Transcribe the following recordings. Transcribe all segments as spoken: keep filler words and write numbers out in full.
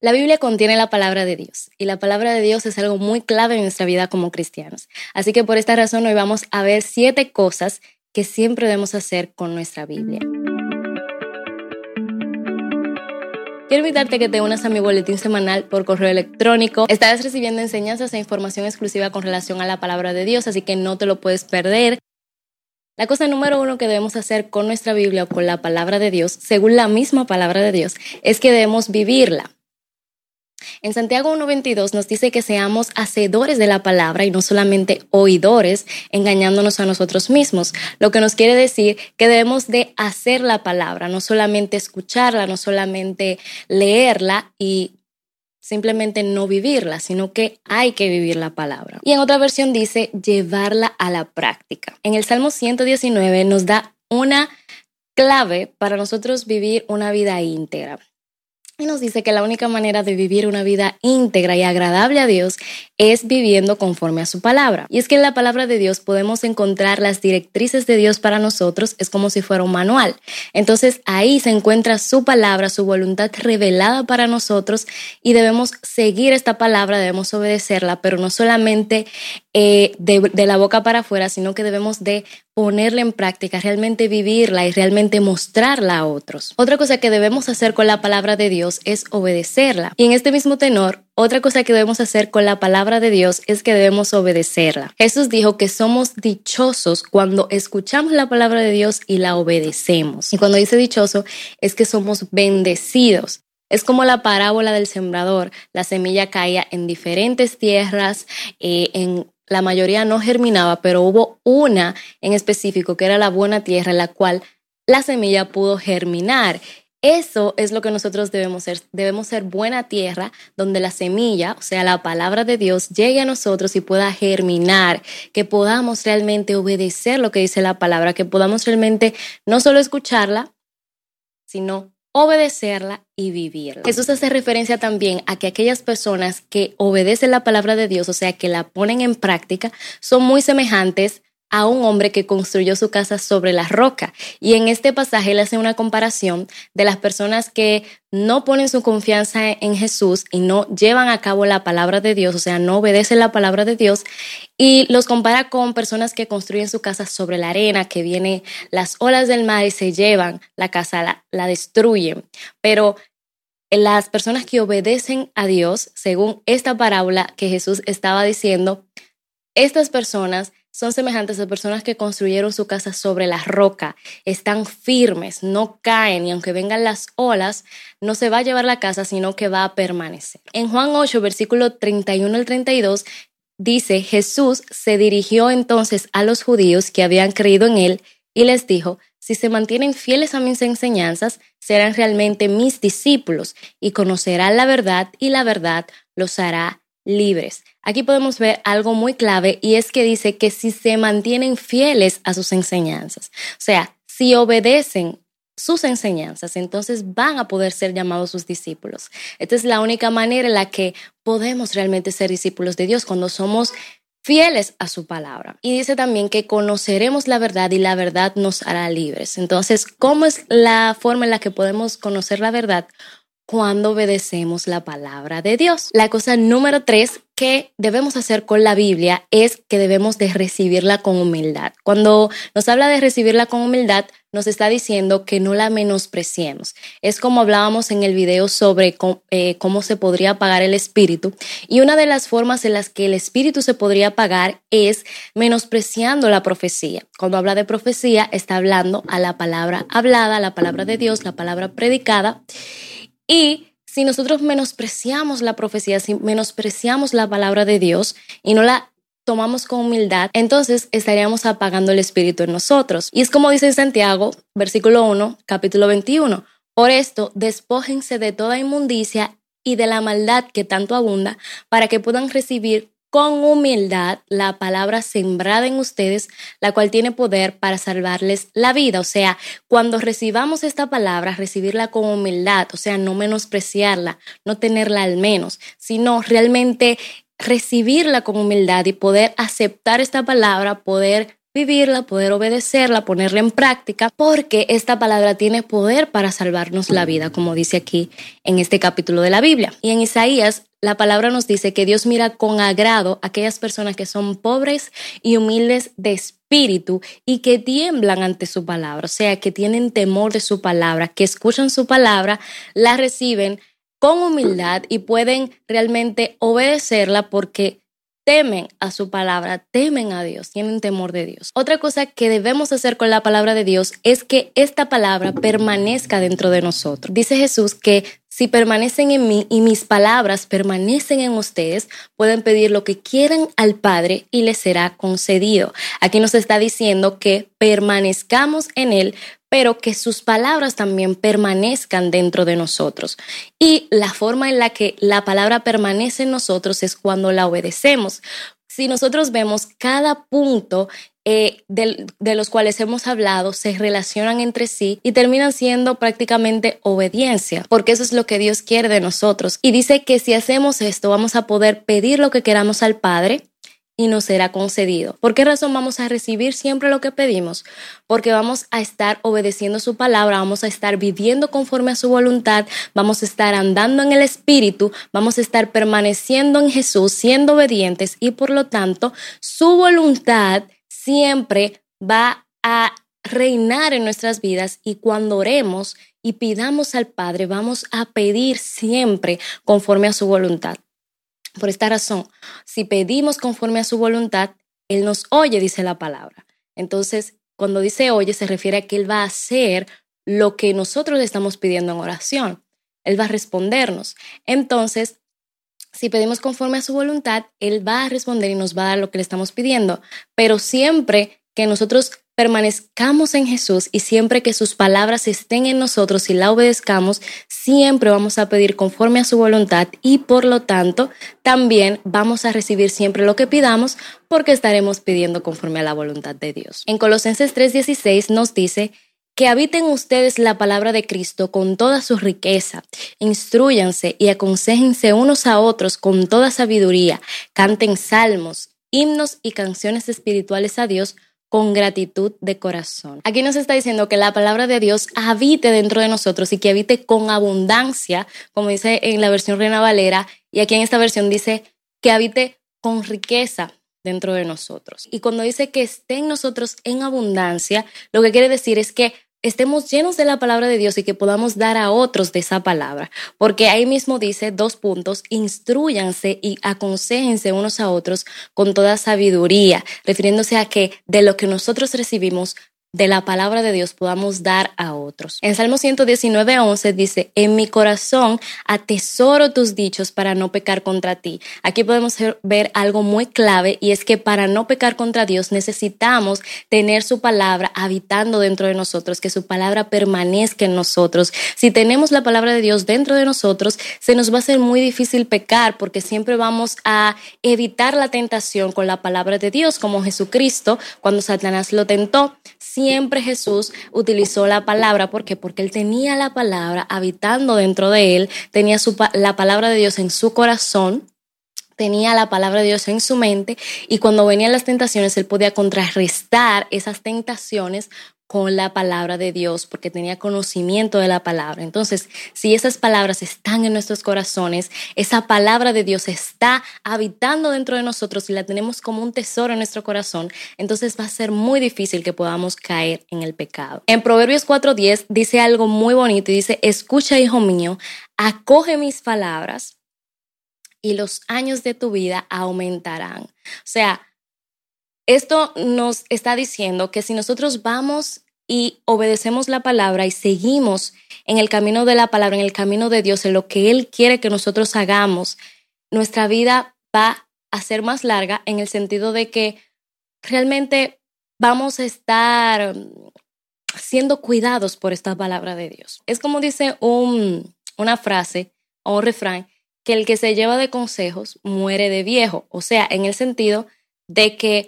La Biblia contiene la palabra de Dios y la palabra de Dios es algo muy clave en nuestra vida como cristianos. Así que por esta razón hoy vamos a ver siete cosas que siempre debemos hacer con nuestra Biblia. Quiero invitarte a que te unas a mi boletín semanal por correo electrónico. Estarás recibiendo enseñanzas e información exclusiva con relación a la palabra de Dios, así que no te lo puedes perder. La cosa número uno que debemos hacer con nuestra Biblia o con la palabra de Dios, según la misma palabra de Dios, es que debemos vivirla. En Santiago uno veintidós nos dice que seamos hacedores de la palabra y no solamente oidores, engañándonos a nosotros mismos. Lo que nos quiere decir que debemos de hacer la palabra, no solamente escucharla, no solamente leerla y simplemente no vivirla, sino que hay que vivir la palabra. Y en otra versión dice llevarla a la práctica. En el Salmo ciento diecinueve nos da una clave para nosotros vivir una vida íntegra. Y nos dice que la única manera de vivir una vida íntegra y agradable a Dios es viviendo conforme a su palabra. Y es que en la palabra de Dios podemos encontrar las directrices de Dios para nosotros, es como si fuera un manual. Entonces ahí se encuentra su palabra, su voluntad revelada para nosotros y debemos seguir esta palabra, debemos obedecerla, pero no solamente eh, de, de la boca para afuera, sino que debemos de ponerla en práctica, realmente vivirla y realmente mostrarla a otros. Otra cosa que debemos hacer con la palabra de Dios es obedecerla. Y en este mismo tenor, otra cosa que debemos hacer con la palabra de Dios es que debemos obedecerla. Jesús dijo que somos dichosos cuando escuchamos la palabra de Dios y la obedecemos. Y cuando dice dichoso, es que somos bendecidos. Es como la parábola del sembrador. La semilla caía en diferentes tierras, eh, en la mayoría no germinaba, pero hubo una en específico que era la buena tierra en la cual la semilla pudo germinar. Eso es lo que nosotros debemos ser. Debemos ser buena tierra donde la semilla, o sea, la palabra de Dios, llegue a nosotros y pueda germinar, que podamos realmente obedecer lo que dice la palabra, que podamos realmente no solo escucharla, sino obedecerla y vivirla. Jesús hace referencia también a que aquellas personas que obedecen la palabra de Dios, o sea, que la ponen en práctica, son muy semejantes a un hombre que construyó su casa sobre la roca. Y en este pasaje él hace una comparación de las personas que no ponen su confianza en Jesús y no llevan a cabo la palabra de Dios, o sea, no obedecen la palabra de Dios, y los compara con personas que construyen su casa sobre la arena, que vienen las olas del mar y se llevan la casa, la, la destruyen. Pero las personas que obedecen a Dios, según esta parábola que Jesús estaba diciendo, estas personas son semejantes a personas que construyeron su casa sobre la roca, están firmes, no caen y aunque vengan las olas, no se va a llevar la casa, sino que va a permanecer. En Juan ocho, versículo treinta y uno al treinta y dos, dice, Jesús se dirigió entonces a los judíos que habían creído en él y les dijo, si se mantienen fieles a mis enseñanzas, serán realmente mis discípulos y conocerán la verdad y la verdad los hará libres. Aquí podemos ver algo muy clave y es que dice que si se mantienen fieles a sus enseñanzas, o sea, si obedecen sus enseñanzas, entonces van a poder ser llamados sus discípulos. Esta es la única manera en la que podemos realmente ser discípulos de Dios, cuando somos fieles a su palabra. Y dice también que conoceremos la verdad y la verdad nos hará libres. Entonces, ¿cómo es la forma en la que podemos conocer la verdad? Cuando obedecemos la palabra de Dios. La cosa número tres que debemos hacer con la Biblia es que debemos de recibirla con humildad. Cuando nos habla de recibirla con humildad, nos está diciendo que no la menospreciemos. Es como hablábamos en el video sobre cómo, eh, cómo se podría apagar el espíritu. Y una de las formas en las que el espíritu se podría apagar es menospreciando la profecía. Cuando habla de profecía, está hablando a la palabra hablada, a la palabra de Dios, la palabra predicada. Y si nosotros menospreciamos la profecía, si menospreciamos la palabra de Dios y no la tomamos con humildad, entonces estaríamos apagando el espíritu en nosotros. Y es como dice en Santiago, versículo uno, capítulo veintiuno. Por esto, despójense de toda inmundicia y de la maldad que tanto abunda, para que puedan recibir con humildad la palabra sembrada en ustedes, la cual tiene poder para salvarles la vida. O sea, cuando recibamos esta palabra, recibirla con humildad, o sea, no menospreciarla, no tenerla al menos, sino realmente recibirla con humildad y poder aceptar esta palabra, poder vivirla, poder obedecerla, ponerla en práctica, porque esta palabra tiene poder para salvarnos la vida, como dice aquí en este capítulo de la Biblia. Y en Isaías, la palabra nos dice que Dios mira con agrado a aquellas personas que son pobres y humildes de espíritu y que tiemblan ante su palabra, o sea, que tienen temor de su palabra, que escuchan su palabra, la reciben con humildad y pueden realmente obedecerla porque temen a su palabra, temen a Dios, tienen temor de Dios. Otra cosa que debemos hacer con la palabra de Dios es que esta palabra permanezca dentro de nosotros. Dice Jesús que si permanecen en mí y mis palabras permanecen en ustedes, pueden pedir lo que quieran al Padre y les será concedido. Aquí nos está diciendo que permanezcamos en Él, pero que sus palabras también permanezcan dentro de nosotros. Y la forma en la que la palabra permanece en nosotros es cuando la obedecemos. Si nosotros vemos cada punto eh, de, de los cuales hemos hablado, se relacionan entre sí y terminan siendo prácticamente obediencia, porque eso es lo que Dios quiere de nosotros. Y dice que si hacemos esto, vamos a poder pedir lo que queramos al Padre y nos será concedido. ¿Por qué razón vamos a recibir siempre lo que pedimos? Porque vamos a estar obedeciendo su palabra, vamos a estar viviendo conforme a su voluntad, vamos a estar andando en el Espíritu, vamos a estar permaneciendo en Jesús, siendo obedientes y por lo tanto su voluntad siempre va a reinar en nuestras vidas y cuando oremos y pidamos al Padre, vamos a pedir siempre conforme a su voluntad. Por esta razón, si pedimos conforme a su voluntad, Él nos oye, dice la palabra. Entonces, cuando dice oye, se refiere a que Él va a hacer lo que nosotros le estamos pidiendo en oración. Él va a respondernos. Entonces, si pedimos conforme a su voluntad, Él va a responder y nos va a dar lo que le estamos pidiendo. Pero siempre que nosotros permanezcamos en Jesús y siempre que sus palabras estén en nosotros y la obedezcamos, siempre vamos a pedir conforme a su voluntad y por lo tanto también vamos a recibir siempre lo que pidamos porque estaremos pidiendo conforme a la voluntad de Dios. En Colosenses tres dieciséis nos dice que habiten ustedes la palabra de Cristo con toda su riqueza, instrúyanse y aconséjense unos a otros con toda sabiduría, canten salmos, himnos y canciones espirituales a Dios con gratitud de corazón. Aquí nos está diciendo que la palabra de Dios habite dentro de nosotros y que habite con abundancia, como dice en la versión Reina Valera, y aquí en esta versión dice que habite con riqueza dentro de nosotros. Y cuando dice que esté en nosotros en abundancia, lo que quiere decir es que estemos llenos de la palabra de Dios y que podamos dar a otros de esa palabra. Porque ahí mismo dice dos puntos, instrúyanse y aconséjense unos a otros con toda sabiduría, refiriéndose a que de lo que nosotros recibimos de la palabra de Dios podamos dar a otros. En Salmo ciento diecinueve, once dice, en mi corazón atesoro tus dichos para no pecar contra ti. Aquí podemos ver algo muy clave y es que para no pecar contra Dios necesitamos tener su palabra habitando dentro de nosotros, que su palabra permanezca en nosotros. Si tenemos la palabra de Dios dentro de nosotros, se nos va a ser muy difícil pecar porque siempre vamos a evitar la tentación con la palabra de Dios, como Jesucristo cuando Satanás lo tentó. Siempre Jesús utilizó la palabra. ¿Por qué? Porque Él tenía la palabra habitando dentro de Él, tenía su, la palabra de Dios en su corazón, tenía la palabra de Dios en su mente y cuando venían las tentaciones, Él podía contrarrestar esas tentaciones con la palabra de Dios porque tenía conocimiento de la palabra. Entonces, si esas palabras están en nuestros corazones, esa palabra de Dios está habitando dentro de nosotros y la tenemos como un tesoro en nuestro corazón, entonces va a ser muy difícil que podamos caer en el pecado. En Proverbios cuatro diez dice algo muy bonito y dice, escucha, hijo mío, acoge mis palabras y los años de tu vida aumentarán. O sea, esto nos está diciendo que si nosotros vamos y obedecemos la palabra y seguimos en el camino de la palabra, en el camino de Dios, en lo que Él quiere que nosotros hagamos, nuestra vida va a ser más larga en el sentido de que realmente vamos a estar siendo cuidados por esta palabra de Dios. Es como dice un, una frase o un refrán, que el que se lleva de consejos muere de viejo. O sea, en el sentido de que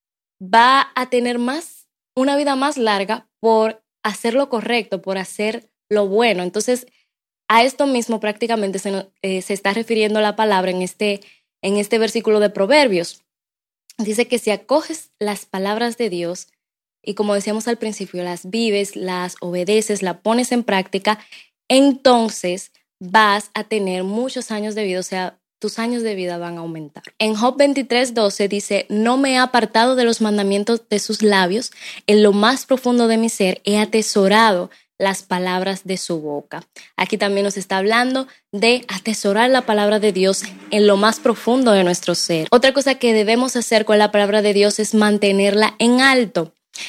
va a tener más, una vida más larga por hacer lo correcto, por hacer lo bueno. Entonces, a esto mismo prácticamente se, eh, se está refiriendo la palabra en este, en este versículo de Proverbios. dice que si acoges las palabras de Dios y, como decíamos al principio, las vives, las obedeces, las pones en práctica, entonces vas a tener muchos años de vida, o sea, tus años de vida van a aumentar. En Job veintitrés doce dice: no me he apartado de los mandamientos de sus labios, en lo más profundo de mi ser he atesorado las palabras de su boca. Aquí también nos está hablando de atesorar la palabra de Dios en lo más profundo de nuestro ser. Otra cosa que debemos hacer con la palabra de Dios es mantenerla en alto.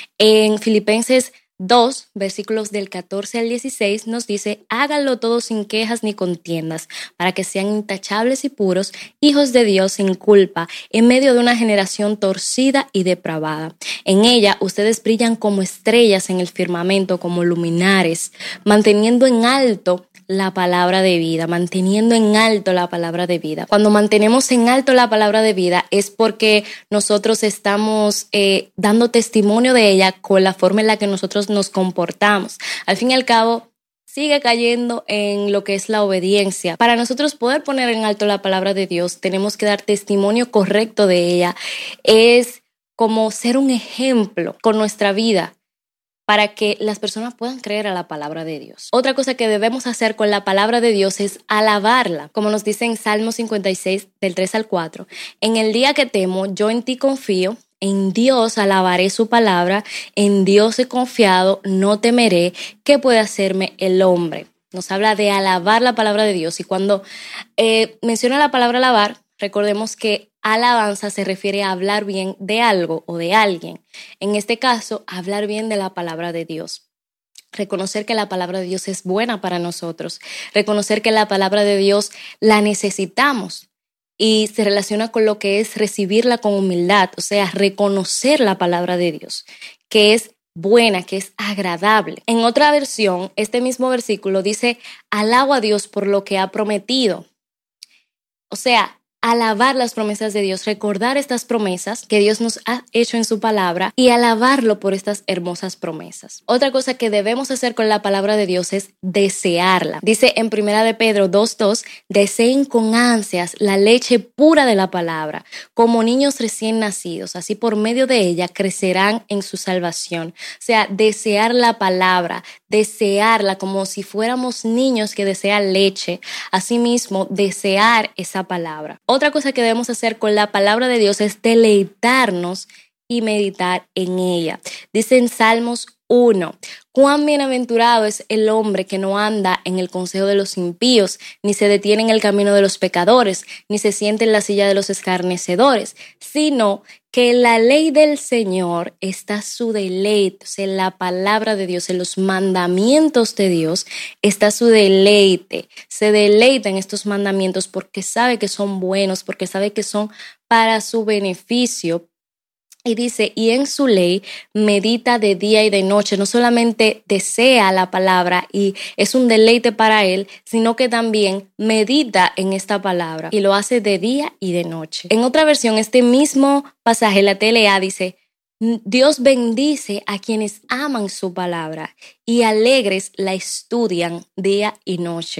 En Filipenses dos, versículos del catorce al dieciséis, nos dice: háganlo todo sin quejas ni contiendas, para que sean intachables y puros, hijos de Dios sin culpa, en medio de una generación torcida y depravada. En ella ustedes brillan como estrellas en el firmamento, como luminares, manteniendo en alto la palabra de vida, manteniendo en alto la palabra de vida. Cuando mantenemos en alto la palabra de vida es porque nosotros estamos eh, dando testimonio de ella con la forma en la que nosotros nos comportamos. Al fin y al cabo, sigue cayendo en lo que es la obediencia. Para nosotros poder poner en alto la palabra de Dios, tenemos que dar testimonio correcto de ella. Es como ser un ejemplo con nuestra vida, para que las personas puedan creer a la palabra de Dios. Otra cosa que debemos hacer con la palabra de Dios es alabarla. Como nos dice en Salmo cincuenta y seis, del tres al cuatro. En el día que temo, yo en ti confío, en Dios alabaré su palabra, en Dios he confiado, no temeré. ¿Qué puede hacerme el hombre? Nos habla de alabar la palabra de Dios. Y cuando eh, menciona la palabra alabar, recordemos que alabanza se refiere a hablar bien de algo o de alguien. En este caso, hablar bien de la palabra de Dios. Reconocer que la palabra de Dios es buena para nosotros. Reconocer que la palabra de Dios la necesitamos. Y se relaciona con lo que es recibirla con humildad. O sea, reconocer la palabra de Dios, que es buena, que es agradable. En otra versión, este mismo versículo dice: alabo a Dios por lo que ha prometido. O sea, alabar las promesas de Dios, recordar estas promesas que Dios nos ha hecho en su palabra y alabarlo por estas hermosas promesas. Otra cosa que debemos hacer con la palabra de Dios es desearla. Dice en Primera de Pedro dos dos: deseen con ansias la leche pura de la palabra, como niños recién nacidos, así por medio de ella crecerán en su salvación. O sea, desear la palabra, desearla como si fuéramos niños que desean leche. Asimismo, desear esa palabra. Otra cosa que debemos hacer con la palabra de Dios es deleitarnos y meditar en ella. Dice en Salmos uno: cuán bienaventurado es el hombre que no anda en el consejo de los impíos, ni se detiene en el camino de los pecadores, ni se siente en la silla de los escarnecedores, sino que en la ley del Señor está su deleite. O sea, en la palabra de Dios, en los mandamientos de Dios está su deleite. Se deleita en estos mandamientos porque sabe que son buenos, porque sabe que son para su beneficio. Y dice, y en su ley medita de día y de noche. No solamente desea la palabra y es un deleite para él, sino que también medita en esta palabra y lo hace de día y de noche. En otra versión, este mismo pasaje, la T L A, dice: Dios bendice a quienes aman su palabra y alegres la estudian día y noche.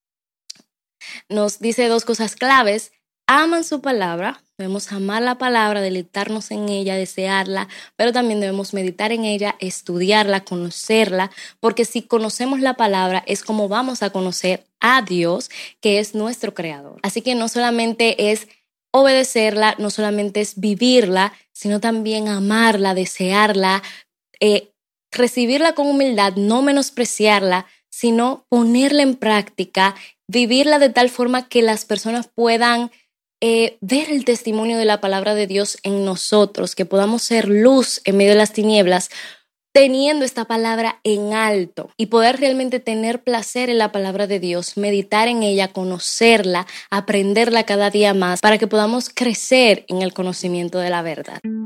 Nos dice dos cosas claves: aman su palabra. Debemos amar la palabra, deleitarnos en ella, desearla, pero también debemos meditar en ella, estudiarla, conocerla, porque si conocemos la palabra es como vamos a conocer a Dios, que es nuestro creador. Así que no solamente es obedecerla, no solamente es vivirla, sino también amarla, desearla, eh, recibirla con humildad, no menospreciarla, sino ponerla en práctica, vivirla de tal forma que las personas puedan Eh, ver el testimonio de la palabra de Dios en nosotros, que podamos ser luz en medio de las tinieblas, teniendo esta palabra en alto y poder realmente tener placer en la palabra de Dios, meditar en ella, conocerla, aprenderla cada día más para que podamos crecer en el conocimiento de la verdad.